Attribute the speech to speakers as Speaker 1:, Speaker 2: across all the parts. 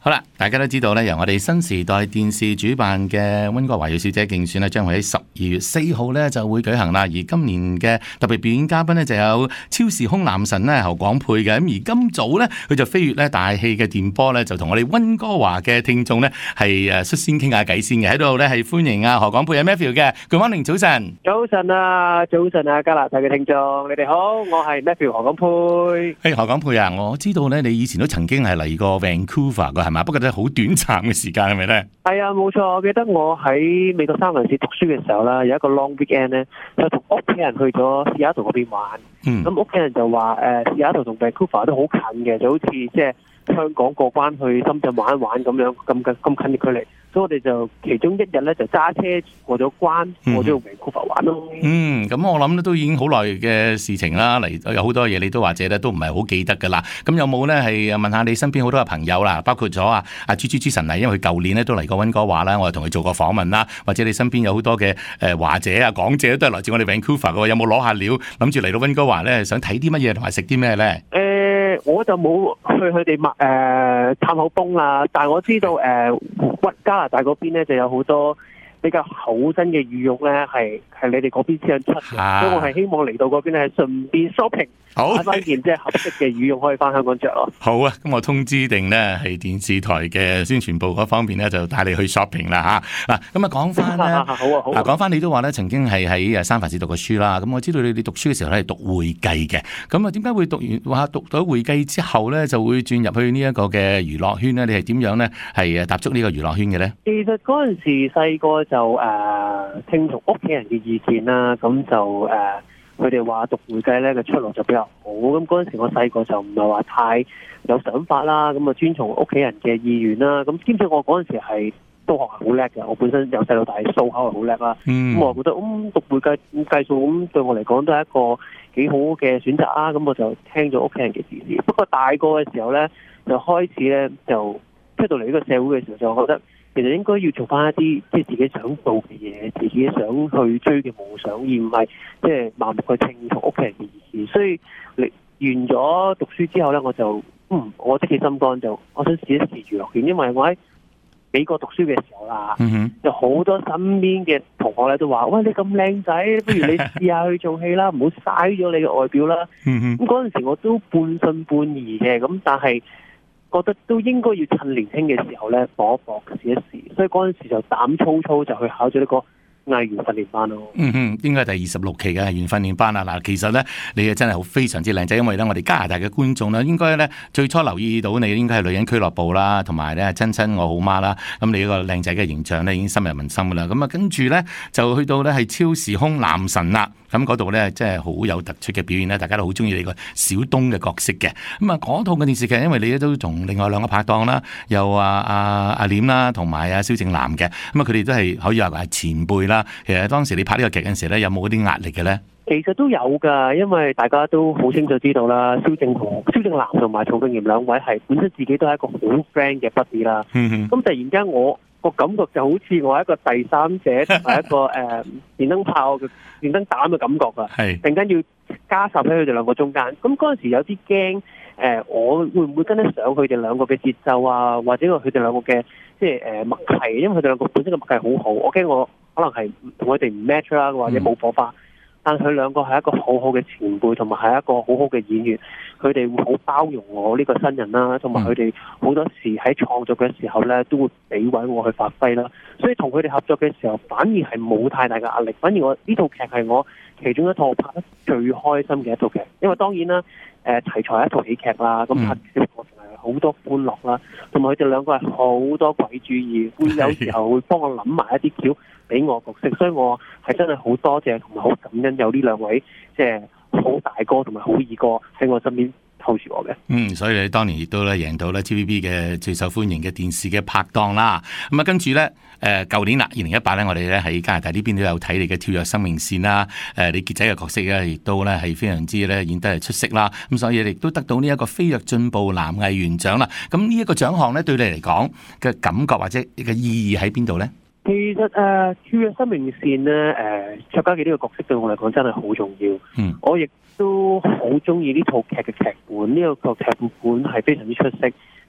Speaker 1: 好啦，大家都知道咧，由我哋新時代電視主辦嘅溫哥華小姐競選咧，將會喺12月4號咧就會舉行啦。而今年嘅特別表演嘉賓咧就有超時空男神咧侯廣沛嘅。咁而今早咧佢就飛越咧大氣嘅電波咧，就同我哋溫哥華嘅聽眾咧係率先傾下偈先嘅。喺度咧係歡迎啊何廣沛啊 Matthew 嘅。Good morning，早晨。
Speaker 2: 早晨啊，加拿大嘅聽眾，你哋好，我係 Matthew 何廣沛。
Speaker 1: 何廣沛啊，我知道咧你以前都曾經係嚟過 Vancouver 嘅，係嘛？不過都係好短暫嘅時間，係咪咧？
Speaker 2: 係啊，冇錯。我記得我喺美國三藩市讀書嘅時候啦，有一個 long weekend 咧，就同屋企人去咗西雅圖嗰邊玩。咁屋企人就話西雅圖同 Vancouver 都好近嘅，就好似即係香港過關去深圳玩一玩咁樣咁近嘅距離。所以我哋就其中一日咧就揸車過咗關，過咗去 Vancouver 玩咯。咁我諗都已經好耐嘅事情啦，嚟有好多嘢你都或者咧都唔係好記得噶啦。咁有冇咧係問下你身邊好多嘅朋友啦，包括咗朱神麗，因為佢舊年咧都嚟過溫哥華啦，我又同佢做過訪問啦。或者你身邊有好多嘅華姐啊港姐都係來自我哋 Vancouver 嘅，有冇攞下料諗住嚟到溫哥華咧，想睇啲乜嘢同埋食啲咩咧？我就冇去佢哋探口風啦，但係我知道加拿大嗰邊咧就有好多比較厚身嘅羽絨咧，係你哋嗰邊先出嘅，所以我係希望嚟到嗰邊咧順便 shopping，買翻件即係合適嘅羽絨可以翻香港着咯。好啊，
Speaker 1: 咁我通知定咧係電視台嘅宣傳部嗰方面咧就帶你去 shopping 啦嚇。嗱，咁講翻咧，好啊，講翻你都話咧曾經係喺三藩市讀過書啦。咁我知道你讀書嘅時候咧係讀會計嘅，咁啊點解會讀到會計之後咧就會轉入去呢一個嘅娛樂圈咧？你係點樣咧係踏足呢個娛樂圈嘅咧？
Speaker 2: 其實嗰陣時細個就聽從屋企人嘅意見啦，咁就佢哋話讀會計咧嘅出路就比較好。咁嗰陣時我細個就唔係話太有想法啦，咁啊遵從屋企人嘅意願啦。咁兼且我嗰陣時係都學係好叻嘅，我本身由細到大數口係好叻啦。咁我覺得讀會計計數咁對我嚟講都係一個幾好嘅選擇啊。咁我就聽咗屋企人嘅指示。不過大個嘅時候咧，就開始咧就出到嚟呢個社會嘅時候，就覺得其實應該要做翻一啲即係自己想做嘅嘢，自己想去追嘅夢想，而唔係即係盲目去聽從屋企人嘅意見。所以完咗讀書之後咧，我就我即起心肝，就我想試一試娛樂圈，因為我喺美國讀書嘅時候啦，有好多身邊嘅同學咧都話：喂，你咁靚仔，不如你試下去做戲啦，唔好嘥咗你嘅外表啦。咁嗰陣時我都半信半疑嘅，咁但係覺得都應該要趁年輕嘅時候咧搏一搏，試一試，所以嗰陣時就膽粗粗就去考咗呢個藝員訓練班咯。
Speaker 1: 應該係第26期嘅藝員訓練班啦。嗱，其實咧你真係好非常之靚仔，因為咧我哋加拿大嘅觀眾咧應該咧最初留意到你應該係女人俱樂部啦，同埋咧親親我好媽啦。咁你呢個靚仔嘅形象咧已經深入民心噶啦。咁啊跟住咧就去到咧係超時空男神啦。咁嗰度咧真係好有突出嘅表現咧，大家都好中意你個小東嘅角色嘅。咁啊嗰套嘅電視劇，因為你都同另外兩個拍檔啦，有阿廉啦，同埋蕭正楠嘅。咁啊佢哋都係可以話係前輩啦。其實當時你拍呢個劇嘅時候咧，有冇啲壓力嘅咧？
Speaker 2: 其實都有㗎，因為大家都好清楚知道啦，蕭正楠同埋曹永廉兩位係本身自己都係一個好 friend 嘅 buddy 啦。咁突然間我個感覺就好似我係一個第三者同埋一個電燈膽嘅感覺啊！突然間要加插喺佢哋兩個中間，咁嗰陣時有啲驚我會唔會跟得上佢哋兩個嘅節奏啊？或者佢哋兩個嘅即係默契，因為佢哋兩個本身嘅默契好好，我驚我可能係同佢哋唔 match 啦，或者冇火花。但佢兩個係一個好好嘅前輩，同埋係一個好好嘅演員，佢哋會好包容我呢個新人啦，同埋佢哋好多時喺創作嘅時候咧，都會俾位我去發揮啦。所以同佢哋合作嘅時候，反而係冇太大嘅壓力。反而我呢套劇係我其中一套拍得最開心嘅一套劇，因為當然啦，題材係一套喜劇啦，咁拍攝過程係好多歡樂啦，同埋佢哋兩個係好多鬼主意，會有時候會幫我諗埋一啲橋俾我角色，所以我係真係好多謝同埋好感恩有呢兩位即係好大哥同埋好二哥喺我身邊扣住我嘅。
Speaker 1: 所以你當年亦都咧贏到咧 TVB 嘅最受歡迎嘅電視嘅拍檔啦。咁啊跟住咧舊年啦2018咧，我哋咧喺加拿大呢邊都有睇你嘅跳躍生命線啦。你傑仔嘅角色咧亦都咧係非常之咧演得係出色啦。咁所以亦都得到呢一個飛躍進步男藝員獎啦。咁呢一個獎項咧對你嚟講嘅感覺或者嘅意義喺邊度咧？
Speaker 2: 其實跳躍生命線咧，卓家記呢個角色對我嚟講真係好重要。我亦都好中意呢套劇嘅劇本，呢個劇本係非常之出色，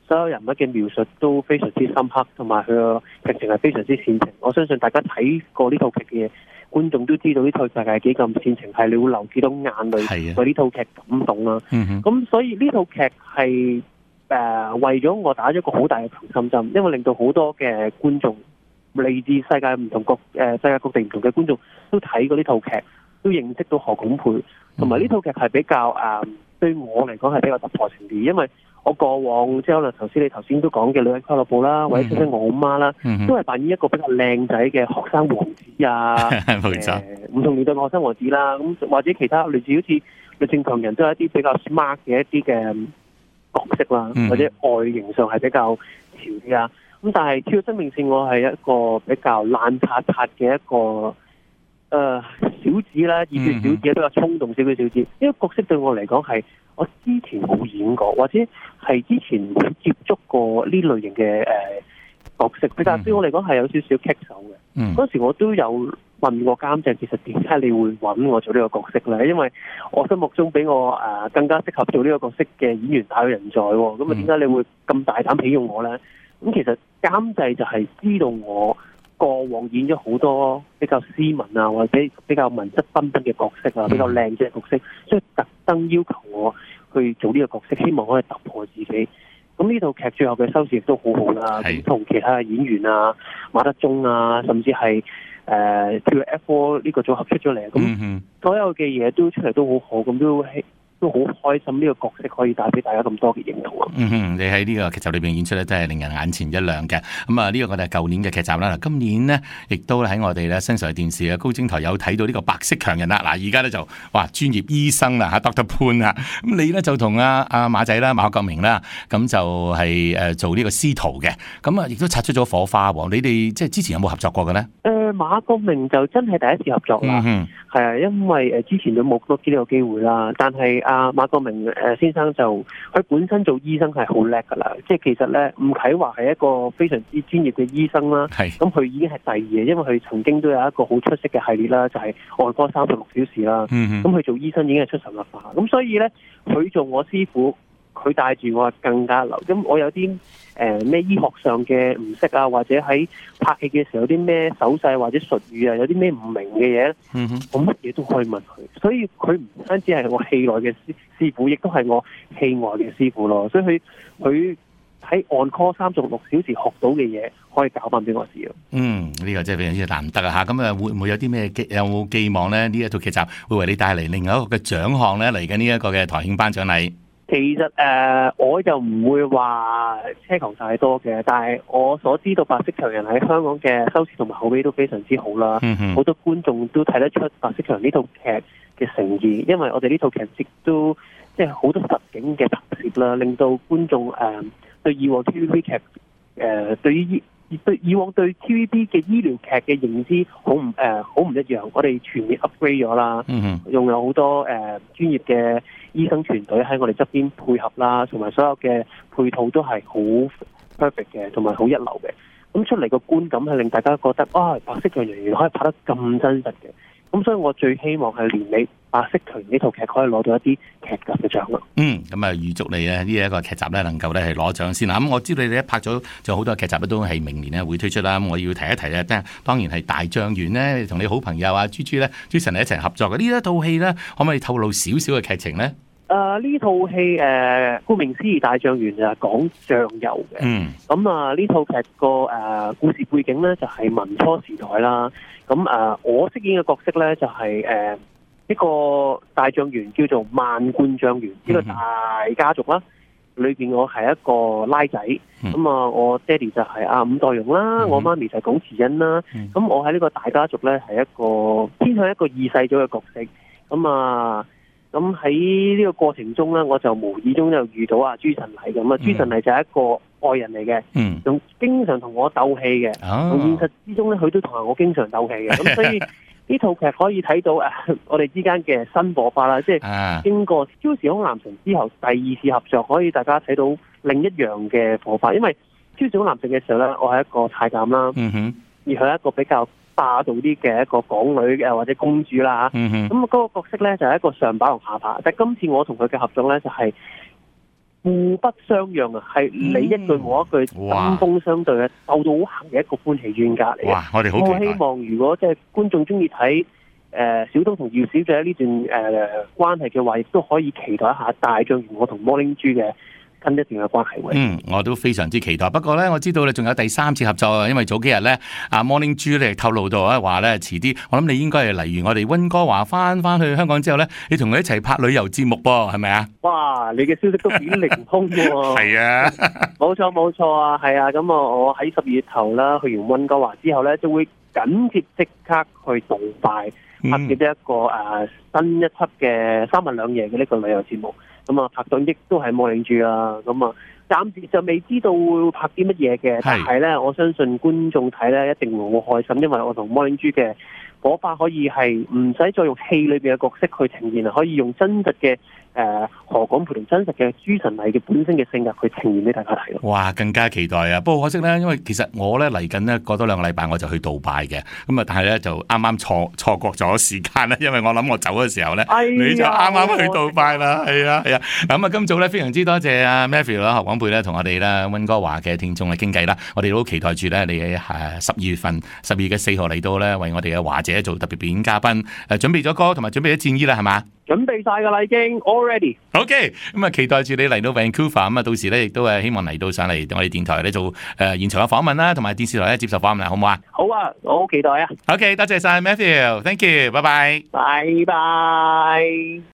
Speaker 2: 所有人物嘅描述都非常之深刻，同埋佢個劇情係非常之煽情。我相信大家睇過呢套劇嘅觀眾都知道呢套劇係幾咁煽情，係你會流幾多眼淚為呢套劇感動啦。咁所以呢套劇係為咗我打咗一個好大嘅強心針，因為令到好多嘅觀眾嚟自世界唔同世界各地唔同嘅觀眾都睇過呢套劇，都認識到何廣沛，同埋呢套劇係比較對我嚟講係比較突破性啲，因為我過往即係可能你頭先都講嘅女人俱樂部啦，或者親親我好媽啦，都係扮演一個比較靚仔嘅學生王子啊，唔同年代嘅學生王子啦，咁或者其他類似好似女正強人都係一啲比較 smart 嘅一啲嘅角色啦，或者外形上係比較潮啲啊。咁但係跳生命線我係一個比較爛塌塌嘅一個小子啦，熱血小子比較衝動少少小子。呢個角色對我嚟講係我之前冇演過，或者係之前冇接觸過呢類型嘅角色，比較對我嚟講係有少少棘手嘅。嗰時我都有問過監製，其實點解你會揾我做呢個角色咧？因為我心目中比我更加適合做呢個角色嘅演員大有人在喎，咁啊點解你會咁大膽起用我咧？咁其實監製就係知道我過往演咗好多比較斯文啊，或者比較文質彬彬嘅角色啊，比較靚嘅角色，所以特登要求我去做呢個角色，希望可以突破自己。咁呢套劇最後嘅收視亦都好好啦，同其他嘅演員啊、馬德鐘啊，甚至係跳 F4 呢個組合出咗嚟，咁所有嘅嘢都出嚟都好好，咁都好開心呢個角色可以帶俾大家咁多嘅認同啊！
Speaker 1: 你喺呢個劇集裏邊演出咧，真係令人眼前一亮嘅。咁啊，呢個我哋係舊年嘅劇集啦。今年呢，亦都喺我哋咧新上電視嘅高精台有睇到呢個白色強人啦。嗱，而家咧就哇專業醫生啦嚇 Dr. 潘啊。咁你咧就同阿馬仔啦、馬國明啦，咁就係做呢個司徒嘅。咁啊，亦都擦出咗火花喎。你哋即係之前有冇合作過嘅咧？
Speaker 2: 馬國明就真係第一次合作啦，係啊，因為之前都冇多啲呢個機會啦。但係馬國明先生就佢本身做醫生係好叻㗎啦，即係其實咧吳啟華係一個非常之專業嘅醫生啦。咁佢已經係第二，因為佢曾經都有一個好出色嘅系列啦，就係外科36小時啦。咁佢做醫生已經係出神入化，咁所以咧佢做我師傅，佢帶住我更加流。咁我有啲咩醫學上嘅唔識啊，或者喺拍戲嘅時候有啲咩手勢或者術語啊，有啲咩唔明嘅嘢，我乜嘢都可以問佢。所以佢唔單止係我戲內嘅師傅，亦都係我戲外嘅師傅咯。所以佢喺 on call 36小時學到嘅嘢，可以教翻俾我試咯。呢
Speaker 1: 個真係非常之難得啊！嚇，咁啊會唔會有啲咩有冇寄望咧？呢一套劇集會為你帶嚟另外一個嘅獎項咧？嚟緊呢一個嘅台慶頒獎禮。
Speaker 2: 其實我就唔會話奢求太多嘅，但係我所知道白色強人喺香港嘅收視同埋口碑都非常之好啦。好多觀眾都睇得出白色強人呢套劇嘅誠意，因為我哋呢套劇亦都即係好多實景嘅拍攝啦，令到觀眾對以往 TVB 劇對以往對 TVB 嘅醫療劇嘅認知好唔一樣。我哋全面 upgrade 咗啦，用有好多專業嘅醫生團隊喺我哋側邊配合啦，同埋所有嘅配套都係好 perfect 嘅，同埋好一流嘅。咁出嚟個觀感係令大家覺得白色強人原來可以拍得咁真實嘅。咁所以我最希望係年尾白色強人呢套劇可以攞到一啲劇集嘅獎咯。
Speaker 1: 咁啊預祝你呢一個劇集咧能夠咧係攞獎先啦。咁我知道你哋拍咗就好多劇集都係明年咧會推出啦。咁我要提一提咧，當然係大狀元咧，同你好朋友啊朱神一齊合作嘅呢一套戲咧，可唔可以透露少少嘅劇情咧？
Speaker 2: 呢套戲顧名思義大狀元就係講醬油嘅。咁呢套劇個故事背景咧就係民初時代啦。咁我飾演嘅角色咧就係一個大狀元叫做萬貫醬元，呢個大家族啦。裏邊我係一個拉仔，我爹哋就係伍代容啦，我媽咪就係龔慈恩啦。咁我喺呢個大家族咧係一個偏向一個二世祖嘅角色。咁喺呢個過程中咧，我就無意中就遇到朱晨麗咁。朱晨麗就係一個愛人嚟嘅，仲經常同我鬥氣嘅。現實之中咧，佢都同我經常鬥氣嘅。咁所以呢套劇可以睇到我哋之間嘅新火花啦，即係經過《超時空男神》之後第二次合作，可以大家睇到另一樣嘅火花。因為《超時空男神》嘅時候咧，我係一個太監啦，而佢係一個比較霸道啲嘅一個港女或者公主啦。咁嗰個角色咧就係一個上把同下把，但係今次我同佢嘅合作咧就係互不相讓啊，係你一句我一句，針鋒相對嘅，鬥到好行嘅一個歡喜冤家嚟。
Speaker 1: 哇！我哋好期待。
Speaker 2: 我希望如果即係觀眾中意睇小東同姚小姐呢段關係嘅話，亦都可以期待一下大將如我同 Morning 豬嘅跟一段嘅關係。
Speaker 1: 我都非常之期待。不過咧，我知道你仲有第3次合作啊，因為早幾日咧，阿 Morning 豬咧透露到啊，話咧遲啲，我諗你應該係例如我哋溫哥華翻去香港之後咧，你同佢一齊拍旅遊節目噃，係咪啊？
Speaker 2: 哇！你嘅消息都幾靈通喎。
Speaker 1: 係啊，冇
Speaker 2: 錯啊，係啊。咁我喺12月頭啦，去完溫哥華之後咧，就會緊接即刻去杜拜拍攝一個新一輯嘅3日2夜嘅呢個旅遊節目。咁啊，拍檔亦都係 Morning 豬啦。咁啊，暫時就未知道會拍啲乜嘢嘅，但係咧，我相信觀眾睇咧一定會好開心，因為我同 Morning 豬嘅火花可以係唔使再用戲裏邊嘅角色去呈現，可以用真實嘅何廣培同真實嘅朱晨麗嘅本身嘅性格去呈現俾大家睇咯。
Speaker 1: 哇，更加期待啊！不過可惜咧，因為其實我咧嚟緊咧過多2個禮拜我就去杜拜嘅，咁啊，但係咧就啱啱錯過咗時間啦，因為我諗我走嘅時候咧，你就啱啱去杜拜啦，係啊。咁啊，今早咧非常之多謝阿 Matthew 啦、何廣培咧同我哋咧溫哥華嘅聽眾嚟傾偈啦，我哋都期待住咧你喺12月份12月4號嚟到咧，為我哋嘅華姐做特別表演嘉賓，準備咗歌同埋準備咗戰衣啦，係嘛？
Speaker 2: 準備晒㗎啦，已經 all ready。
Speaker 1: OK， 咁啊，期待住你嚟到 Vancouver， 咁啊，到時咧亦都希望嚟到上嚟我哋電台咧做現場嘅訪問啦，同埋電視台咧接受訪問，好唔好啊？
Speaker 2: 好啊，我好期待啊。
Speaker 1: OK， 多謝晒 Matthew，Thank you，拜拜。
Speaker 2: 拜拜。